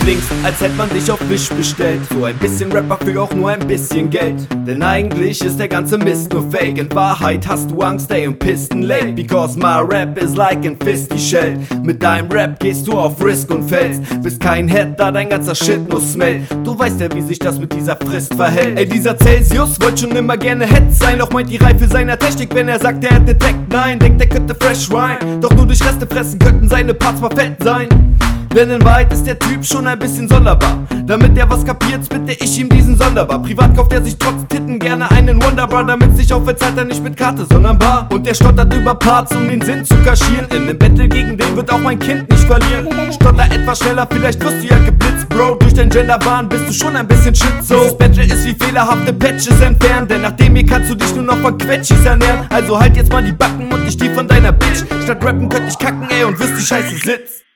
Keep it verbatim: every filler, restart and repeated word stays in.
klingst, als hätte man dich auf Wish bestellt. So ein bisschen Rapper für auch nur ein bisschen Geld. Denn eigentlich ist der ganze Mist nur Fake. In Wahrheit hast du Angst, ey, und Pisten late. Because my rap is like an Fisty Shell. Mit deinem Rap gehst du auf Risk und fällst. Bist kein Head, da dein ganzer Shit nur smellt. Du weißt ja, wie sich das mit dieser Frist verhält. Ey, dieser Celsius wollte schon immer gerne Head sein. Doch meint die Reife seiner Technik, wenn er sagt, er hätte Tech. Nein, denkt, er könnte fresh rhyme. Doch nur durch Reste fressen könnten seine Parts perfekt sein. Denn in Wahrheit ist der Typ schon ein bisschen sonderbar. Damit er was kapiert, bitte ich ihm diesen Sonderbar. Privat kauft er sich trotz Titten gerne einen Wonderbra. Damit sich auffällt, zahlt er nicht mit Karte, sondern bar. Und er stottert über Parts, um den Sinn zu kaschieren. In nem Battle gegen den wird auch mein Kind nicht verlieren. Stotter etwas schneller, vielleicht wirst du ja geblitzt, Bro. Durch dein Genderwahn bist du schon ein bisschen shit, so. Dieses Battle ist wie fehlerhafte Patches entfernt. Denn nachdem hier kannst du dich nur noch von Quetschis ernähren. Also halt jetzt mal die Backen und nicht die von deiner Bitch. Statt rappen könnt ich kacken, ey, und wisst, die Scheiße sitzt.